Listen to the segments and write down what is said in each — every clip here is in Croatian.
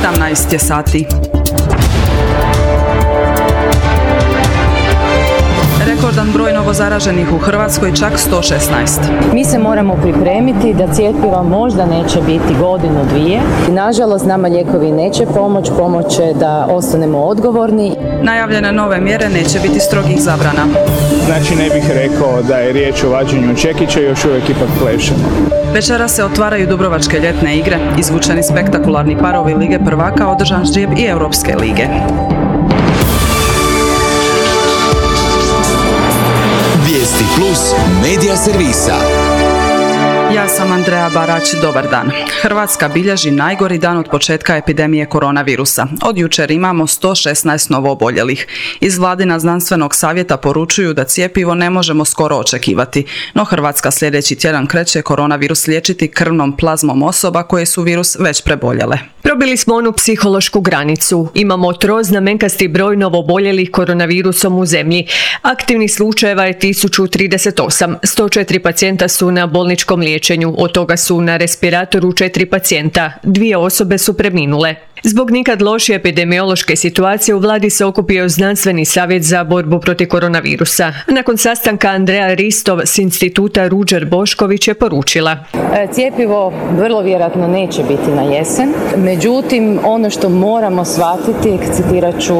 17 je sati. Rekordan broj novozaraženih u Hrvatskoj, čak 116. Mi se moramo pripremiti da cjepiva možda neće biti godinu, dvije. Nažalost, nama lijekovi neće pomoć će da ostanemo odgovorni. Najavljene nove mjere neće biti strogih zabrana. Znači ne bih rekao da je riječ o vađenju čekića, još uvijek ipak plešemo. Večeras se otvaraju Dubrovačke ljetne igre, izvučeni spektakularni parovi Lige prvaka, održan ždrijeb i Europske lige. Vijesti Plus medija servisa. Ja sam Andreja Barać, dobar dan. Hrvatska bilježi najgori dan od početka epidemije koronavirusa. Od jučer imamo 116 novooboljelih. Iz Vladina znanstvenog savjeta poručuju da cjepivo ne možemo skoro očekivati, no Hrvatska sljedeći tjedan kreće koronavirus liječiti krvnom plazmom osoba koje su virus već preboljele. Probili smo onu psihološku granicu. Imamo troznamenkasti broj novooboljelih koronavirusom u zemlji. Aktivnih slučajeva je 1038. 104 pacijenta su na bolničkom liječenju, od toga su na respiratoru 4 pacijenta. 2 osobe su preminule. Zbog nikad lošije epidemiološke situacije u vladi se okupio znanstveni savjet za borbu protiv koronavirusa. Nakon sastanka Andreja Ristov s instituta Ruđer Bošković je poručila: Cjepivo vrlo vjerojatno neće biti na jesen, međutim ono što moramo shvatiti, citirat ću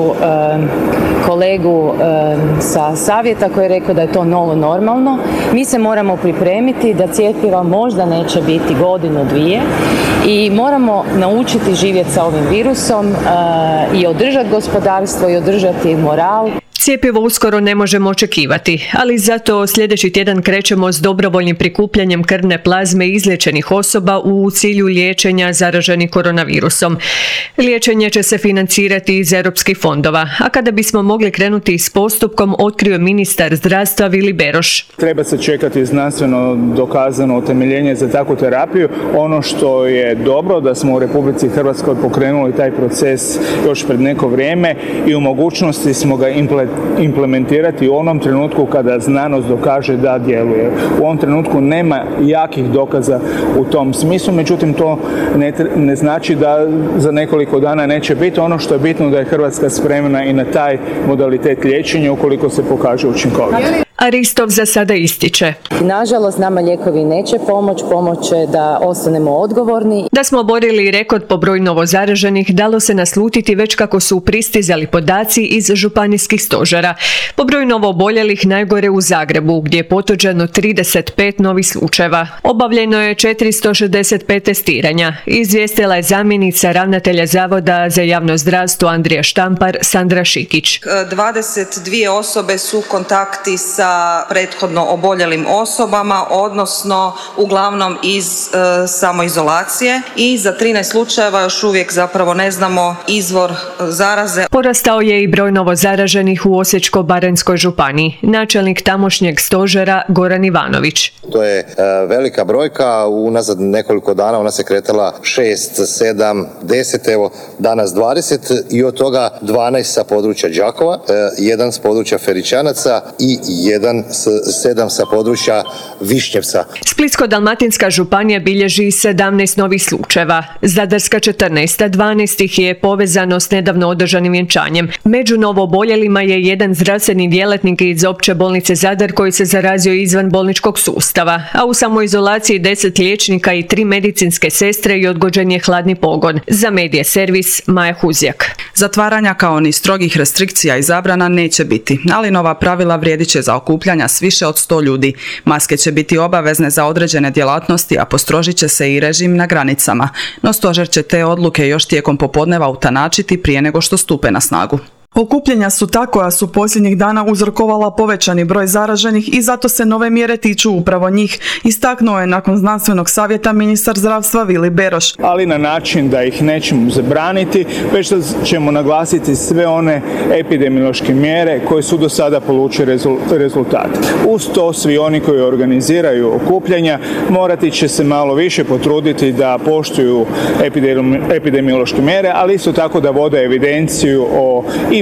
kolegu sa savjeta koji je rekao da je to novo normalno, mi se moramo pripremiti da cjepiva možda neće biti godinu, dvije i moramo naučiti živjeti sa ovim virusom i održati gospodarstvo i održati moral. Cjepivo uskoro ne možemo očekivati, ali zato sljedeći tjedan krećemo s dobrovoljnim prikupljanjem krvne plazme izliječenih osoba u cilju liječenja zaraženih koronavirusom. Liječenje će se financirati iz europskih fondova, a kada bismo mogli krenuti s postupkom, otkrio ministar zdravstva Vili Beroš. Treba se čekati znanstveno dokazano utemeljenje za takvu terapiju. Ono što je dobro da smo u Republici Hrvatskoj pokrenuli taj proces još pred neko vrijeme i u mogućnosti smo ga implementirati u onom trenutku kada znanost dokaže da djeluje. U ovom trenutku nema jakih dokaza u tom smislu, međutim to ne znači da za nekoliko dana neće biti. Ono što je bitno da je Hrvatska spremna i na taj modalitet liječenja ukoliko se pokaže učinkovit. A Ristov za sada ističe: Nažalost, nama lijekovi neće pomoć će da ostanemo odgovorni. Da smo oborili rekord po broju novozaraženih dalo se naslutiti već kako su pristizali podaci iz županijskih stožera. Po broju novooboljelih najgore u Zagrebu, gdje je potvrđeno 35 novih slučajeva. Obavljeno je 465 testiranja. Izvijestila je zamjenica ravnatelja Zavoda za javno zdravstvo Andrija Štampar, Sandra Šikić. 22 osobe su kontakti sa prethodno oboljelim osobama, odnosno uglavnom iz samoizolacije, i za 13 slučajeva još uvijek zapravo ne znamo izvor zaraze. Porastao je i broj novozaraženih u Osječko-baranjskoj županiji. Načelnik tamošnjeg stožera Goran Ivanović. To je velika brojka, unazad nekoliko dana ona se kretala 6, 7, 10, evo danas 20 i od toga 12 sa područja Đakova, 1 s područja Feričanaca i 7 sa područja Višnjevca. Splitsko-dalmatinska županija bilježi 17 novih slučajeva. Zadarska 14, 12 ih je povezano s nedavno održanim vjenčanjem. Među novooboljelima je jedan zdravstveni djelatnik iz opće bolnice Zadar koji se zarazio izvan bolničkog sustava, a u samoizolaciji 10 liječnika i 3 medicinske sestre i odgođen je hladni pogon. Za medije servis Maja Huzjak. Zatvaranja kao ni strogih restrikcija i zabrana neće biti, ali nova pravila vrijedit će za okupljanja s više od 100 ljudi. Maske će biti obavezne za određene djelatnosti, a postrožit će se i režim na granicama. No stožer će te odluke još tijekom popodneva utanačiti prije nego što stupe na snagu. Okupljanja su ta koja su posljednjih dana uzrokovala povećani broj zaraženih i zato se nove mjere tiču upravo njih, istaknuo je nakon znanstvenog savjeta ministar zdravstva Vili Beroš. Ali na način da ih nećemo zabraniti, već da ćemo naglasiti sve one epidemiološke mjere koje su do sada polučile rezultat. Uz to svi oni koji organiziraju okupljanja morati će se malo više potruditi da poštuju epidemiološke mjere, ali isto tako da vode evidenciju o i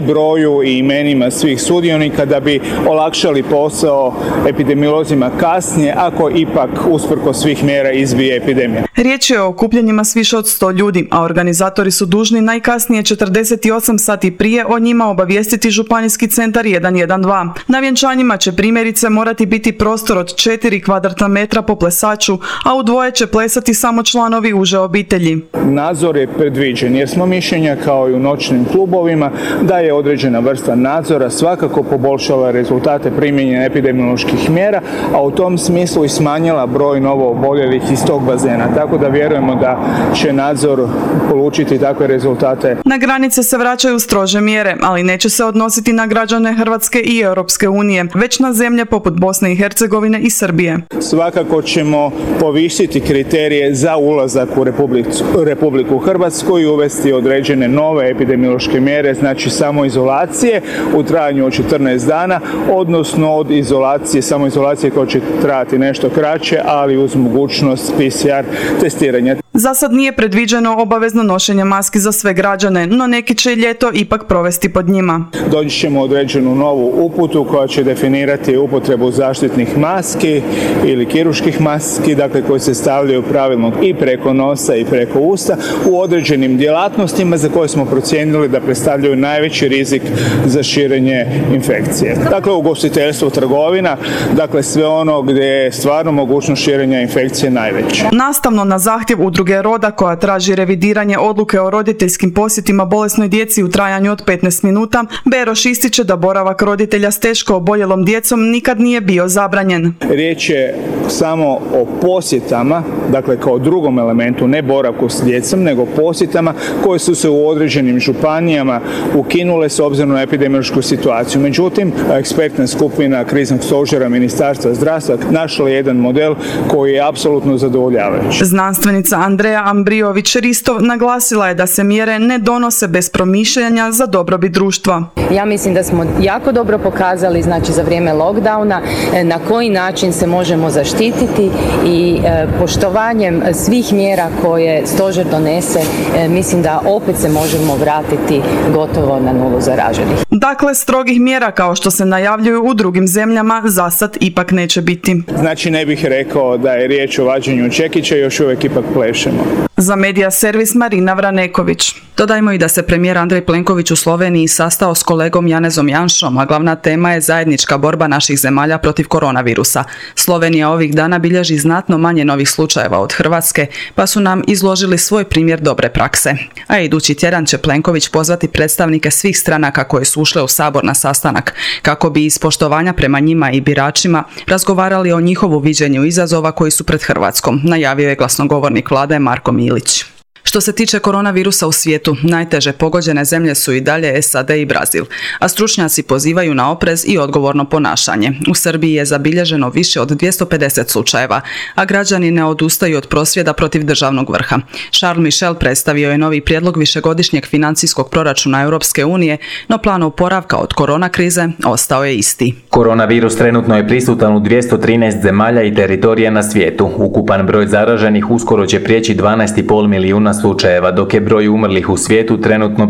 i broju i imenima svih sudionika da bi olakšali posao epidemiolozima kasnije ako ipak usprkos svih mjera izbije epidemija. Riječ je o okupljanjima s više od 100 ljudi, a organizatori su dužni najkasnije 48 sati prije o njima obavijestiti županijski centar 112. Na vjenčanjima će primjerice morati biti prostor od 4 kvadratna metra po plesaču, a u dvoje će plesati samo članovi uže obitelji. Nadzor je predviđen jer smo mišljenja kao i u noćnim klubovima da je određena vrsta nadzora svakako poboljšala rezultate primjenja epidemioloških mjera, a u tom smislu i smanjila broj novo oboljelih iz tog bazena. Tako da vjerujemo da će nadzor polučiti takve rezultate. Na granice se vraćaju strože mjere, ali neće se odnositi na građane Hrvatske i Europske unije, već na zemlje poput Bosne i Hercegovine i Srbije. Svakako ćemo povisiti kriterije za ulazak u Republiku Hrvatsku i uvesti određene nove epidemiološke mjere, znači samoizolacije u trajanju od 14 dana, odnosno od samoizolacije koja će trajati nešto kraće, ali uz mogućnost PCR testiranja. Za sad nije predviđeno obavezno nošenje maski za sve građane, no neki će ljeto ipak provesti pod njima. Doći ćemo određenu novu uputu koja će definirati upotrebu zaštitnih maski ili kirurških maski, dakle koje se stavljaju pravilno i preko nosa i preko usta u određenim djelatnostima za koje smo procijenili da predstavljaju najveći rizik za širenje infekcije. Dakle, ugostiteljstvo, trgovina, dakle sve ono gdje je stvarno mogućnost širenja infekcije najveća. Nastavno na zahtjev udruge Roda koja traži revidiranje odluke o roditeljskim posjetima bolesnoj djeci u trajanju od 15 minuta, Beroš ističe da boravak roditelja s teško oboljelom djecom nikad nije bio zabranjen. Riječ je samo o posjetama, dakle kao drugom elementu, ne boravku s djecom, nego posjetama koje su se u određenim županijama ukinule s obzirom na epidemiološku situaciju. Međutim, ekspertna skupina kriznog stožera Ministarstva zdravstva našla je jedan model koji je apsolutno zadovoljavajući. Znanstvenica Andreja Ambrijović-Ristov naglasila je da se mjere ne donose bez promišljanja za dobrobit društva. Ja mislim da smo jako dobro pokazali, znači za vrijeme lockdowna, na koji način se možemo zaštititi i poštovanjem svih mjera koje stožer donese, mislim da opet se možemo vratiti gotovo na nulu zaraženih. Dakle, strogih mjera kao što se najavljuju u drugim zemljama za sad ipak neće biti. Znači ne bih rekao da je riječ o vađenju čekića, još uvijek ipak plešemo. Za Medija servis Marina Vraneković. Dodajmo i da se premijer Andrej Plenković u Sloveniji sastao s kolegom Janezom Janšom, a glavna tema je zajednička borba naših zemalja protiv koronavirusa. Slovenija ovih dana bilježi znatno manje novih slučajeva od Hrvatske, pa su nam izložili svoj primjer dobre prakse. A idući tjedan će Plenković pozvati predstavnike svih stranaka koje su ušle u Sabor na sastanak, kako bi iz poštovanja prema njima i biračima razgovarali o njihovu viđenju izazova koji su pred Hrvatskom, najavio je glasnogovornik vlade Marko Milić. Što se tiče koronavirusa u svijetu, najteže pogođene zemlje su i dalje SAD i Brazil, a stručnjaci pozivaju na oprez i odgovorno ponašanje. U Srbiji je zabilježeno više od 250 slučajeva, a građani ne odustaju od prosvjeda protiv državnog vrha. Charles Michel predstavio je novi prijedlog višegodišnjeg financijskog proračuna Europske unije, no plan oporavka od korona krize ostao je isti. Koronavirus trenutno je prisutan u 213 zemalja i teritorija na svijetu. Ukupan broj zaraženih uskoro će prijeći 12,5 milijuna slučajeva, dok je broj umrlih u svijetu trenutno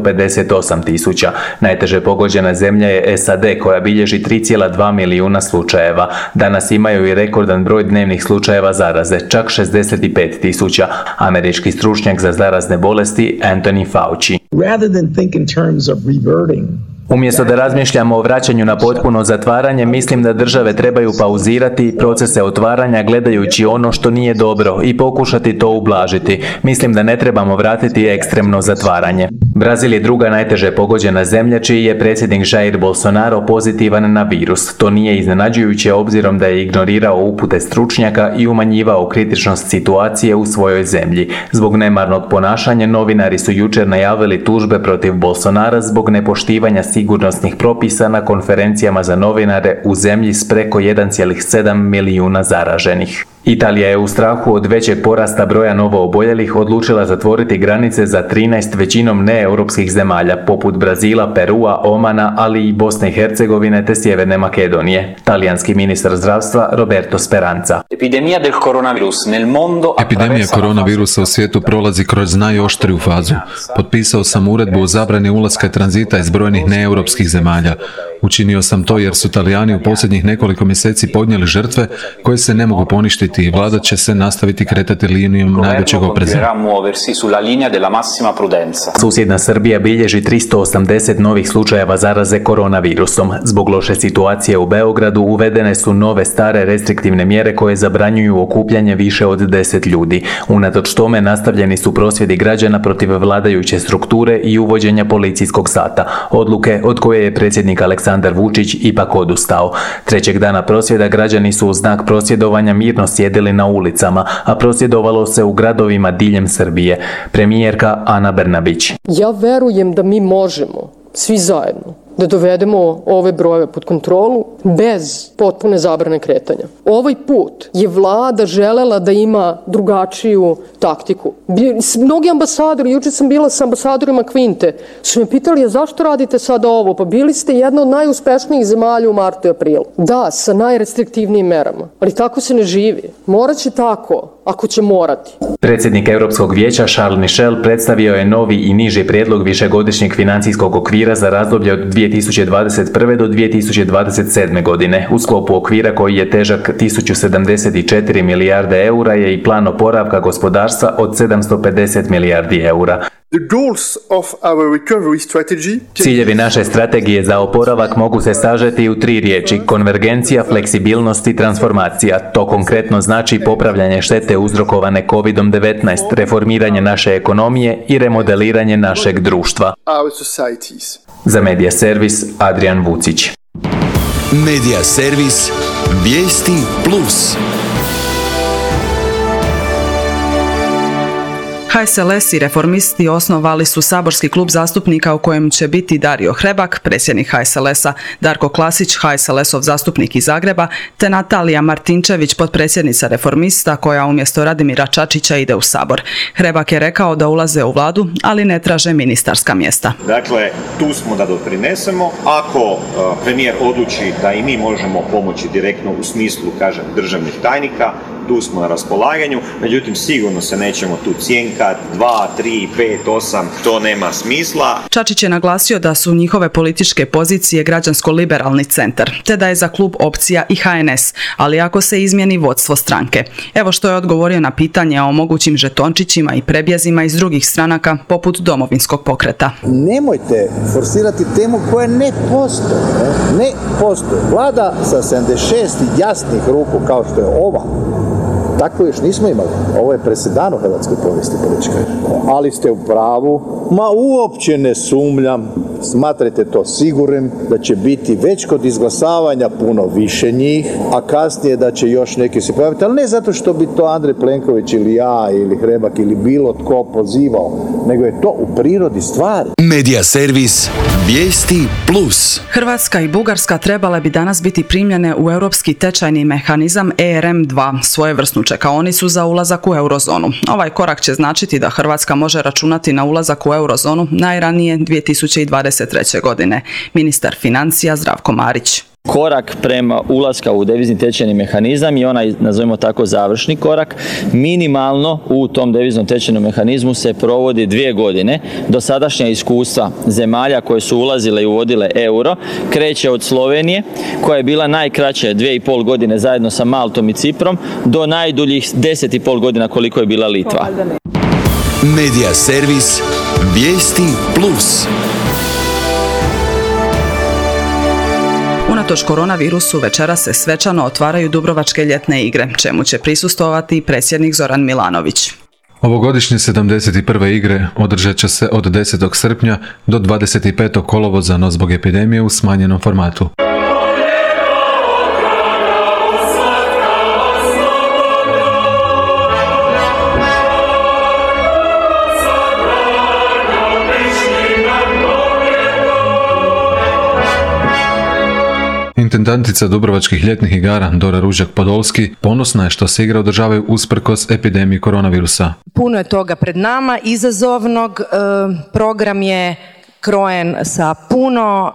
558.000. Najteže pogođena zemlja je SAD koja bilježi 3,2 milijuna slučajeva. Danas imaju i rekordan broj dnevnih slučajeva zaraze, čak 65.000. Američki stručnjak za zarazne bolesti Anthony Fauci. Rather than think in terms of reverting, umjesto da razmišljamo o vraćanju na potpuno zatvaranje, mislim da države trebaju pauzirati procese otvaranja gledajući ono što nije dobro i pokušati to ublažiti. Mislim da ne trebamo vratiti ekstremno zatvaranje. Brazil je druga najteže pogođena zemlja čiji je predsjednik Jair Bolsonaro pozitivan na virus. To nije iznenađujuće obzirom da je ignorirao upute stručnjaka i umanjivao kritičnost situacije u svojoj zemlji. Zbog nemarnog ponašanja novinari su jučer najavili tužbe protiv Bolsonara zbog nepoštivanja sigurnosnih propisa na konferencijama za novinare u zemlji s preko 1,7 milijuna zaraženih. Italija je u strahu od većeg porasta broja novooboljelih odlučila zatvoriti granice za 13 većinom neeuropskih zemalja, poput Brazila, Perua, Omana, ali i Bosne i Hercegovine te Sjeverne Makedonije. Talijanski ministar zdravstva Roberto Speranza. Epidemija koronavirusa u svijetu prolazi kroz najoštriju fazu. Potpisao sam uredbu o zabrani ulaska i tranzita iz brojnih neeuropskih zemalja. Učinio sam to jer su Talijani u posljednjih nekoliko mjeseci podnijeli žrtve koje se ne mogu poništiti i vlada će se nastaviti kretati linijom najvećeg opreza. Susjedna Srbija bilježi 380 novih slučajeva zaraze koronavirusom. Zbog loše situacije u Beogradu uvedene su nove stare restriktivne mjere koje zabranjuju okupljanje više od 10 ljudi. Unatoč tome nastavljeni su prosvjedi građana protiv vladajuće strukture i uvođenja policijskog sata, odluke od koje je predsjednik Aleksandar Vučić ipak odustao. Trećeg dana prosvjeda građani su u znak prosvjedovanja mirno sjedili na ulicama, a prosvjedovalo se u gradovima diljem Srbije. Premijerka Ana Brnabić. Ja verujem da mi možemo, svi zajedno, da dovedemo ove brojeve pod kontrolu bez potpune zabrane kretanja. Ovaj put je vlada želela da ima drugačiju taktiku. Mnogi ambasadori, juče sam bila sa ambasadorima Kvinte, su me pitali, zašto radite sada ovo? Pa bili ste jedna od najuspešnijih zemalja u martu i aprilu. Da, sa najrestriktivnijim merama, ali tako se ne živi. Morat će tako, ako će morati. Predsjednik Europskog vijeća Charles Michel predstavio je novi i niži prijedlog višegodišnjeg financijskog okvira za razdoblje od 2021. do 2027. godine. U sklopu okvira koji je težak 1074 milijarde eura je i plan oporavka gospodarstva od 750 milijardi eura. Ciljevi naše strategije za oporavak mogu se sažeti u 3 riječi: konvergencija, fleksibilnost i transformacija. To konkretno znači popravljanje štete uzrokovane COVID-19, reformiranje naše ekonomije i remodeliranje našeg društva. Za Medija servis Adrian Vucić. Medija servis Vijesti Plus. HSLS i Reformisti osnovali su saborski klub zastupnika u kojem će biti Dario Hrebak, predsjednik HSLS-a, Darko Klasić, HSLS-ov zastupnik iz Zagreba, te Natalija Martinčević, potpredsjednica Reformista, koja umjesto Radimira Čačića ide u Sabor. Hrebak je rekao da ulaze u vladu, ali ne traže ministarska mjesta. Dakle, tu smo da doprinesemo. Ako premijer odluči da i mi možemo pomoći direktno u smislu, kažem, državnih tajnika, tu smo na raspolaganju, međutim sigurno se nećemo tu cijenkati 2, 3, 5, 8, to nema smisla. Čačić je naglasio da su njihove političke pozicije građansko-liberalni centar, te da je za klub opcija i HNS, ali ako se izmijeni vodstvo stranke. Evo što je odgovorio na pitanje o mogućim žetončićima i prebjezima iz drugih stranaka, poput Domovinskog pokreta. Nemojte forsirati temu koja ne postoji. Ne postoji. Vlada sa 76 jasnih ruku kao što je ova, tako još nismo imali. Ovo je presedan u hrvatskoj povijesti političkoj. Ali ste u pravu. Uopće ne sumnjam. Smatrajte to sigurnim da će biti već kod izglasavanja puno više njih, a kasnije da će još neki se pojaviti. Ali ne zato što bi to Andrej Plenković ili ja ili Hrebak ili bilo tko pozivao, nego je to u prirodi stvari. Medija servis Vijesti Plus. Hrvatska i Bugarska trebale bi danas biti primljene u europski tečajni mehanizam ERM2, svojevrsnu čekaonicu za ulazak u eurozonu. Ovaj korak će značiti da Hrvatska može računati na ulazak u eurozonu najranije 2023. godine. Ministar financija Zdravko Marić. Korak prema ulaska u devizni tečajni mehanizam i onaj, nazovimo tako, završni korak, minimalno u tom deviznom tečajnom mehanizmu se provodi 2 godine. Dosadašnja iskustva zemalja koje su ulazile i uvodile euro kreće od Slovenije, koja je bila najkraće 2,5 godine zajedno sa Maltom i Ciprom, do najduljih 10,5 godina koliko je bila Litva. Medija servis Vijesti Plus. Unatoč koronavirusu večeras se svečano otvaraju Dubrovačke ljetne igre, čemu će prisustvovati predsjednik Zoran Milanović. Ovogodišnje 71. igre održat će se od 10. srpnja do 25. kolovoza, no zbog epidemije u smanjenom formatu. Intendantica Dubrovačkih ljetnih igara Dora Ružjak-Podolski ponosna je što se igre održavaju usprkos epidemiji koronavirusa. Puno je toga pred nama, izazovnog, program je krojen sa puno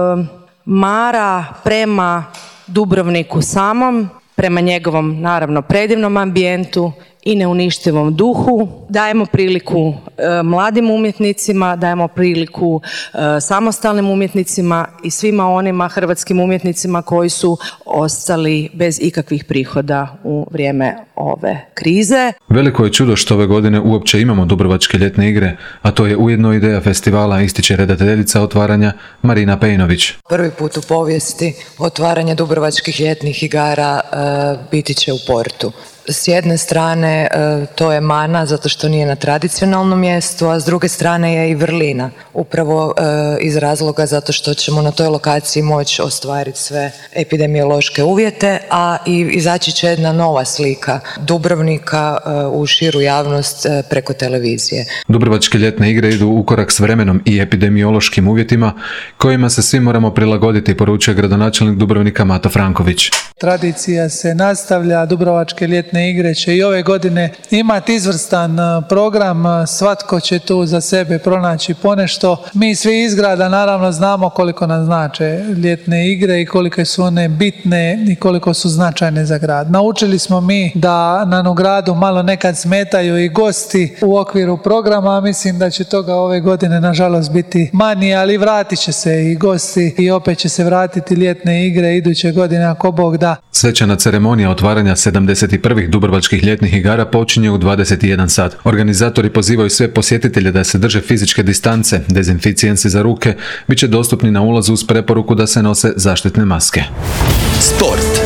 mara prema Dubrovniku samom, prema njegovom, naravno, predivnom ambijentu i neuništivom duhu. Dajemo priliku mladim umjetnicima, dajemo priliku samostalnim umjetnicima i svima onima hrvatskim umjetnicima koji su ostali bez ikakvih prihoda u vrijeme ove krize. Veliko je čudo što ove godine uopće imamo Dubrovačke ljetne igre, a to je ujedno ideja festivala, ističe redateljica otvaranja Marina Pejnović. Prvi put u povijesti otvaranje Dubrovačkih ljetnih igara biti će u Portu. S jedne strane to je mana zato što nije na tradicionalnom mjestu, a s druge strane je i vrlina. Upravo iz razloga zato što ćemo na toj lokaciji moći ostvariti sve epidemiološke uvjete, a i izaći će jedna nova slika Dubrovnika u širu javnost preko televizije. Dubrovačke ljetne igre idu u korak s vremenom i epidemiološkim uvjetima kojima se svi moramo prilagoditi, poručuje gradonačelnik Dubrovnika Mato Franković. Tradicija se nastavlja, Dubrovačke ljetne igre će i ove godine imati izvrstan program, svatko će tu za sebe pronaći ponešto. Mi svi iz grada naravno znamo koliko nam znače ljetne igre i koliko su one bitne i koliko su značajne za grad. Naučili smo mi da nam u gradu malo nekad smetaju i gosti u okviru programa, a mislim da će toga ove godine nažalost biti manje, ali vratit će se i gosti i opet će se vratiti ljetne igre iduće godine ako Bog da. Svečana ceremonija otvaranja 71. Dubrovačkih ljetnih igara počinje u 21 sat. Organizatori pozivaju sve posjetitelje da se drže fizičke distance, dezinficijensi za ruke bit će dostupni na ulazu uz preporuku da se nose zaštitne maske. Sport.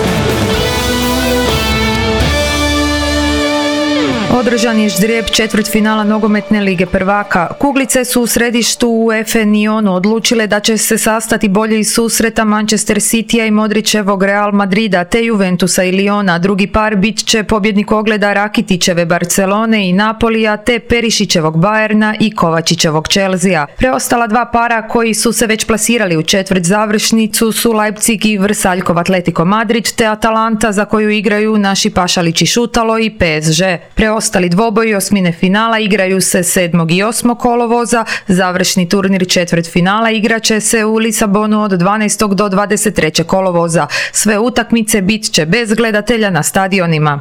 Održan je ždrijeb četvrtfinala nogometne lige prvaka. Kuglice su u središtu UEFA Nionu odlučile da će se sastati bolje iz susreta Manchester Citya i Modrićevog Real Madrida te Juventusa i Liona. Drugi par bit će pobjednik ogleda Rakitićeve Barcelone i Napolija te Perišićevog Bayerna i Kovačićevog Chelsea. Preostala dva para koji su se već plasirali u četvrt završnicu su Leipzig i Vrsaljkov Atletico Madrid te Atalanta za koju igraju naši Pašalić i Šutalo i PSG. Ostali dvoboji osmine finala igraju se 7. i 8. kolovoza, završni turnir četvrtfinala igraće se u Lisabonu od 12. do 23. kolovoza. Sve utakmice bit će bez gledatelja na stadionima.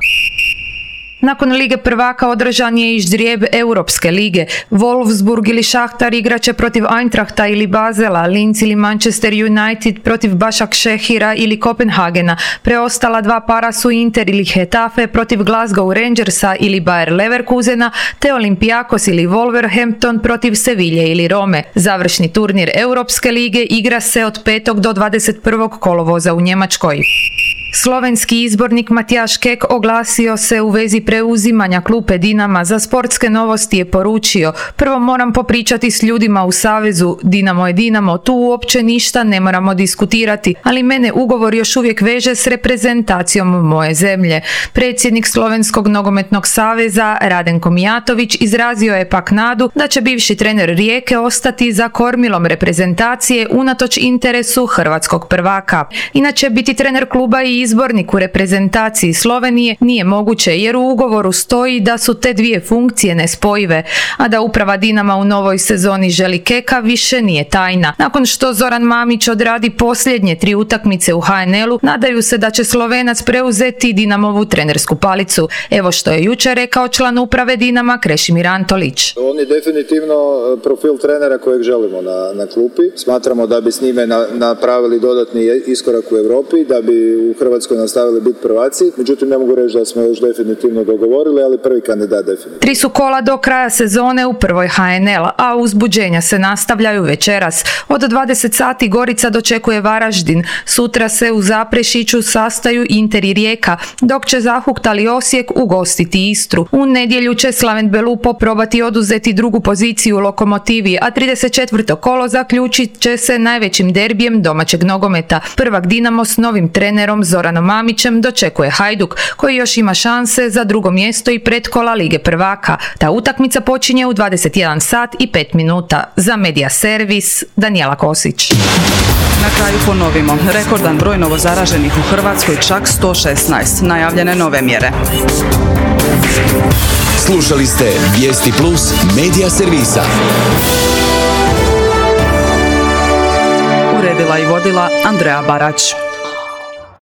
Nakon Lige prvaka održan je i ždrijeb Europske lige. Wolfsburg ili Šahtar igraće protiv Eintrachta ili Basela, Linz ili Manchester United protiv Başakşehira ili Kopenhagena. Preostala dva para su Inter ili Hetafe protiv Glasgow Rangersa ili Bayer Leverkusena, te Olympiakos ili Wolverhampton protiv Sevilje ili Rome. Završni turnir Europske lige igra se od 5. do 21. kolovoza u Njemačkoj. Slovenski izbornik Matjaž Kek oglasio se u vezi preuzimanja klupe Dinama. Za sportske novosti je poručio: prvo moram popričati s ljudima u savezu, Dinamo je Dinamo, tu uopće ništa ne moramo diskutirati, ali mene ugovor još uvijek veže s reprezentacijom moje zemlje. Predsjednik Slovenskog nogometnog saveza Radenko Mijatović izrazio je pak nadu da će bivši trener Rijeke ostati za kormilom reprezentacije unatoč interesu hrvatskog prvaka. Inače, biti trener kluba i izbornik u reprezentaciji Slovenije nije moguće jer u ugovoru stoji da su te dvije funkcije nespojive, a da uprava Dinama u novoj sezoni želi Keka više nije tajna. Nakon što Zoran Mamić odradi posljednje 3 utakmice u HNL-u, nadaju se da će Slovenac preuzeti Dinamovu trenersku palicu. Evo što je jučer rekao član uprave Dinama Krešimir Antolić. On je definitivno profil trenera kojeg želimo na klupi. Smatramo da bi s njime napravili dodatni iskorak u Europi, da bi u Hrvatskoj nastavili biti prvaci. Međutim, ne mogu reći da smo još definitivno dogovorili, ali prvi kandidat definitivno. 3 su kola do kraja sezone u prvoj HNL, a uzbuđenja se nastavljaju večeras. Od 20 sati Gorica dočekuje Varaždin. Sutra se u Zaprešiću sastaju Inter i Rijeka, dok će zahuktali Osijek ugostiti Istru. U nedjelju će Slaven Belupo probati oduzeti drugu poziciju Lokomotivi, a 34. kolo zaključit će se najvećim derbijem domaćeg nogometa. Prvak Dinamo s novim trenerom Zoranom Zoranom Mamićem dočekuje Hajduk, koji još ima šanse za drugo mjesto i pretkola Lige prvaka. Ta utakmica počinje u 21 sat i 5 minuta. Za Medija Servis, Danijela Kosić. Na kraju ponovimo, rekordan broj novozaraženih u Hrvatskoj, čak 116, najavljene nove mjere. Slušali ste Vijesti Plus Medija Servisa. Uredila i vodila Andrea Barać.